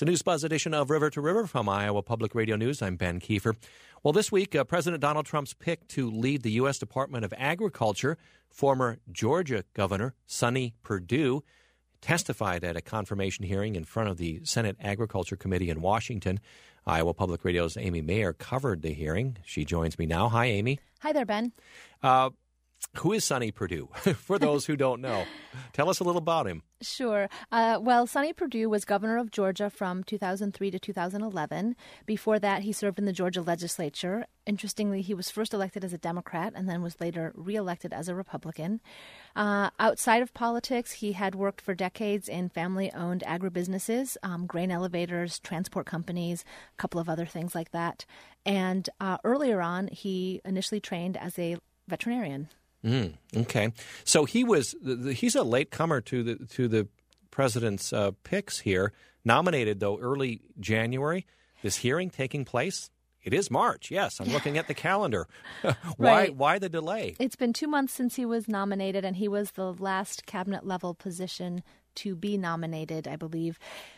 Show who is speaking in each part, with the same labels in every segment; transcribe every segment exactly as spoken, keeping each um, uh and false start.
Speaker 1: It's a News Buzz edition of River to River from Iowa Public Radio News. I'm Ben Kiefer. Well, this week, uh, President Donald Trump's pick to lead the U S. Department of Agriculture, former Georgia Governor Sonny Perdue, testified at a confirmation hearing in front of the Senate Agriculture Committee in Washington. Iowa Public Radio's Amy Mayer covered the hearing. She joins me now. Hi, Amy.
Speaker 2: Hi there, Ben.
Speaker 1: Uh, who is Sonny Perdue? For those who don't know, tell us a little about him.
Speaker 2: Sure. Uh, well, Sonny Perdue was governor of Georgia from two thousand three to two thousand eleven. Before that, he served in the Georgia legislature. Interestingly, he was first elected as a Democrat and then was later reelected as a Republican. Uh, outside of politics, he had worked for decades in family-owned agribusinesses, um, grain elevators, transport companies, a couple of other things like that. And uh, earlier on, he initially trained as a veterinarian.
Speaker 1: Mm, okay, so he was he's a latecomer to the to the president's uh, picks here. Nominated though early January. This hearing taking place. It is March. Yes, I'm looking at the calendar. why
Speaker 2: Right.
Speaker 1: why the delay?
Speaker 2: It's been two months since he was nominated, and he was the last cabinet level position to be nominated, I believe.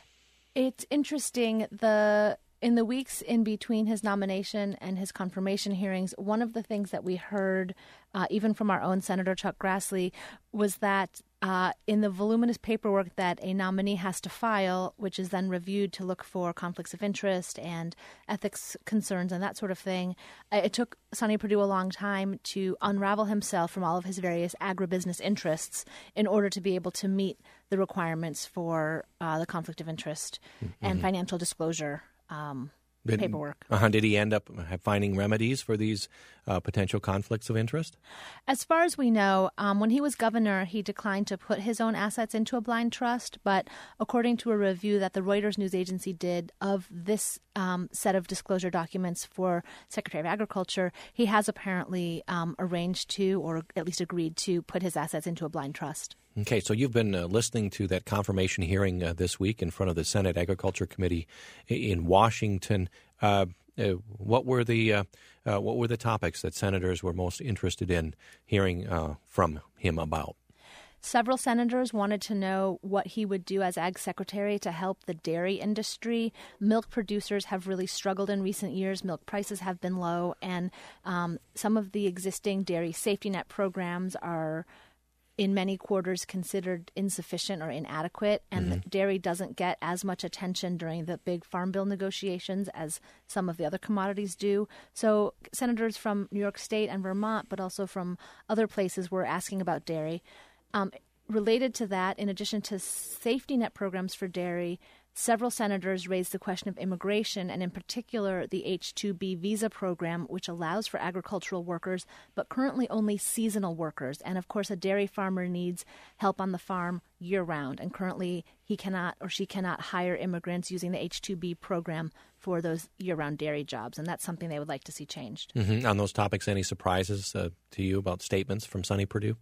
Speaker 2: It's interesting. The In the weeks in between his nomination and his confirmation hearings, one of the things that we heard, uh, even from our own Senator Chuck Grassley, was that uh, in the voluminous paperwork that a nominee has to file, which is then reviewed to look for conflicts of interest and ethics concerns and that sort of thing, it took Sonny Perdue a long time to unravel himself from all of his various agribusiness interests in order to be able to meet the requirements for uh, the conflict of interest mm-hmm. and financial disclosure Um,
Speaker 1: did,
Speaker 2: paperwork.
Speaker 1: Uh, did he end up finding remedies for these uh, potential conflicts of interest?
Speaker 2: As far as we know, um, when he was governor, he declined to put his own assets into a blind trust. But according to a review that the Reuters news agency did of this um, set of disclosure documents for Secretary of Agriculture, he has apparently um, arranged to, or at least agreed to, put his assets into a blind trust.
Speaker 1: Okay, so you've been uh, listening to that confirmation hearing uh, this week in front of the Senate Agriculture Committee in Washington. Uh, uh, what were the uh, uh, what were the topics that senators were most interested in hearing uh, from him about?
Speaker 2: Several senators wanted to know what he would do as Ag Secretary to help the dairy industry. Milk producers have really struggled in recent years. Milk prices have been low, and um, some of the existing dairy safety net programs are in many quarters considered insufficient or inadequate, and mm-hmm. dairy doesn't get as much attention during the big farm bill negotiations as some of the other commodities do. So senators from New York State and Vermont, but also from other places, were asking about dairy. Um, related to that, in addition to safety net programs for dairy, several senators raised the question of immigration, and in particular the H two B visa program, which allows for agricultural workers, but currently only seasonal workers. And of course, a dairy farmer needs help on the farm year-round, and currently he cannot or she cannot hire immigrants using the H two B program for those year-round dairy jobs, and that's something they would like to see changed.
Speaker 1: Mm-hmm. On those topics, any surprises uh, to you about statements from Sonny Perdue?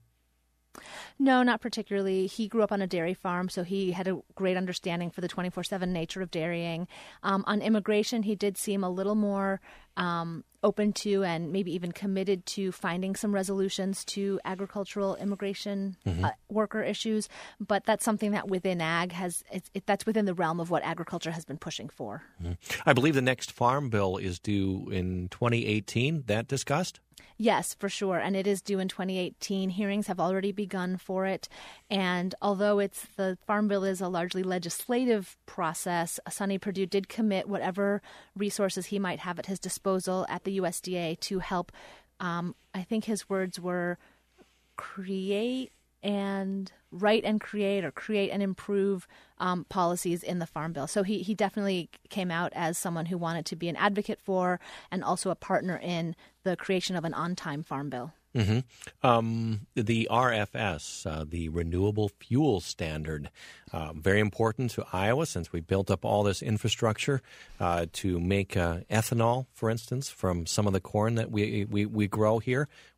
Speaker 2: No, not particularly. He grew up on a dairy farm, so he had a great understanding for the twenty-four seven nature of dairying. Um, on immigration, he did seem a little more um, open to and maybe even committed to finding some resolutions to agricultural immigration mm-hmm. uh, worker issues. But that's something that within ag has it's, it, that's within the realm of what agriculture has been pushing for.
Speaker 1: Mm-hmm. I believe the next farm bill is due in twenty eighteen. That discussed?
Speaker 2: Yes, for sure. And it is due in twenty eighteen. Hearings have already begun for it. And although it's the Farm Bill is a largely legislative process, Sonny Perdue did commit whatever resources he might have at his disposal at the U S D A to help, um, I think his words were, create and write and create or create and improve um, policies in the Farm Bill. So he, he definitely came out as someone who wanted to be an advocate for and also a partner in the creation of an on-time Farm Bill.
Speaker 1: Mm-hmm. Um, the R F S, uh, the Renewable Fuel Standard, uh, very important to Iowa since we built up all this infrastructure uh, to make uh, ethanol, for instance, from some of the corn that we, we, we grow here.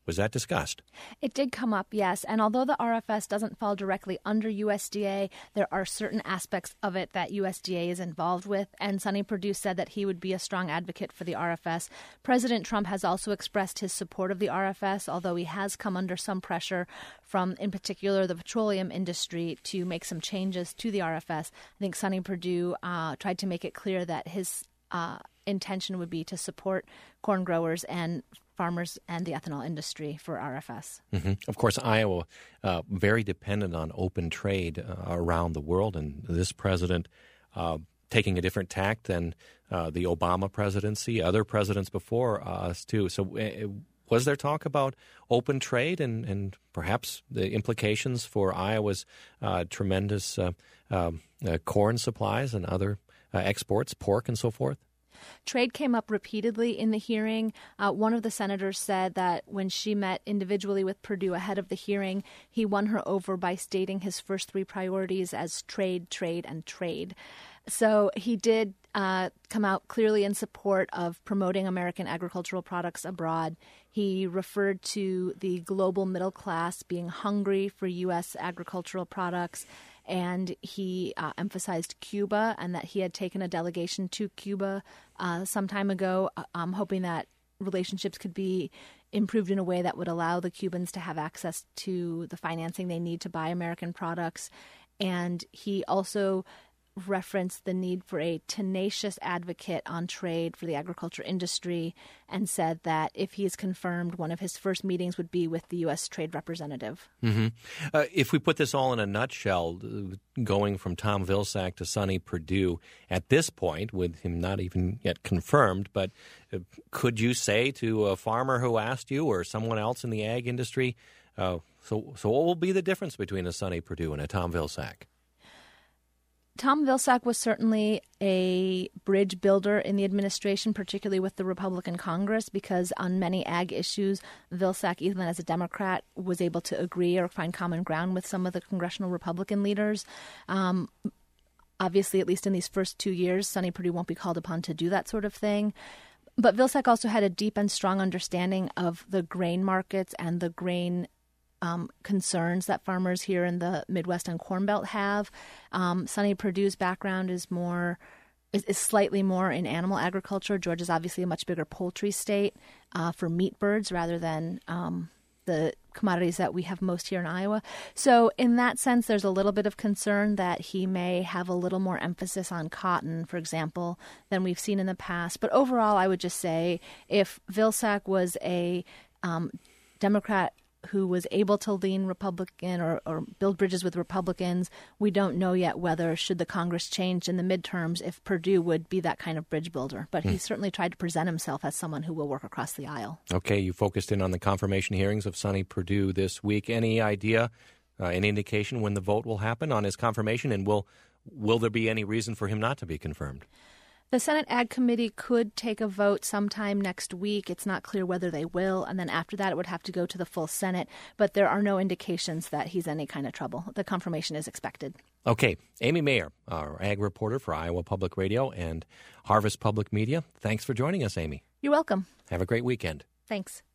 Speaker 1: Was that discussed?
Speaker 2: It did come up, yes. And although the R F S doesn't fall directly under U S D A, there are certain aspects of it that U S D A is involved with. And Sonny Perdue said that he would be a strong advocate for the R F S. President Trump has also expressed his support of the R F S, although he has come under some pressure from, in particular, the petroleum industry to make some changes to the R F S. I think Sonny Perdue uh, tried to make it clear that his uh, intention would be to support corn growers and farmers and the ethanol industry for R F S.
Speaker 1: Mm-hmm. Of course, Iowa, uh, very dependent on open trade uh, around the world, and this president uh, taking a different tact than uh, the Obama presidency, other presidents before us, too. So uh, was there talk about open trade and, and perhaps the implications for Iowa's uh, tremendous uh, um, uh, corn supplies and other uh, exports, pork and so forth?
Speaker 2: Trade came up repeatedly in the hearing. Uh, one of the senators said that when she met individually with Perdue ahead of the hearing, he won her over by stating his first three priorities as trade, trade, and trade. So he did uh, come out clearly in support of promoting American agricultural products abroad. He referred to the global middle class being hungry for U S agricultural products. And he uh, emphasized Cuba and that he had taken a delegation to Cuba uh, some time ago, um, hoping that relationships could be improved in a way that would allow the Cubans to have access to the financing they need to buy American products. And he also referenced the need for a tenacious advocate on trade for the agriculture industry and said that if he is confirmed, one of his first meetings would be with the U S trade representative.
Speaker 1: Mm-hmm. Uh, if we put this all in a nutshell, going from Tom Vilsack to Sonny Perdue, at this point, with him not even yet confirmed, but uh, could you say to a farmer who asked you or someone else in the ag industry, uh, so, so what will be the difference between a Sonny Perdue and a Tom Vilsack?
Speaker 2: Tom Vilsack was certainly a bridge builder in the administration, particularly with the Republican Congress, because on many ag issues, Vilsack, even as a Democrat, was able to agree or find common ground with some of the congressional Republican leaders. Um, obviously, at least in these first two years, Sonny Perdue won't be called upon to do that sort of thing. But Vilsack also had a deep and strong understanding of the grain markets and the grain Um, concerns that farmers here in the Midwest and Corn Belt have. Um, Sonny Perdue's background is more is, is slightly more in animal agriculture. Georgia's obviously a much bigger poultry state uh, for meat birds rather than um, the commodities that we have most here in Iowa. So in that sense, there's a little bit of concern that he may have a little more emphasis on cotton, for example, than we've seen in the past. But overall, I would just say if Vilsack was a um, Democrat who was able to lean Republican or, or build bridges with Republicans, we don't know yet whether, should the Congress change in the midterms, if Perdue would be that kind of bridge builder. But mm. he certainly tried to present himself as someone who will work across the aisle. Okay, you focused in on the confirmation hearings of Sonny Perdue this week. Any idea, uh, any indication when the vote will happen on his confirmation, and will will there be any reason for him not to be confirmed? The Senate Ag Committee could take a vote sometime next week. It's not clear whether they will. And then after that, it would have to go to the full Senate. But there are no indications that he's in any kind of trouble. The confirmation is expected. Okay. Amy Mayer, our ag reporter for Iowa Public Radio and Harvest Public Media. Thanks for joining us, Amy. You're welcome. Have a great weekend. Thanks.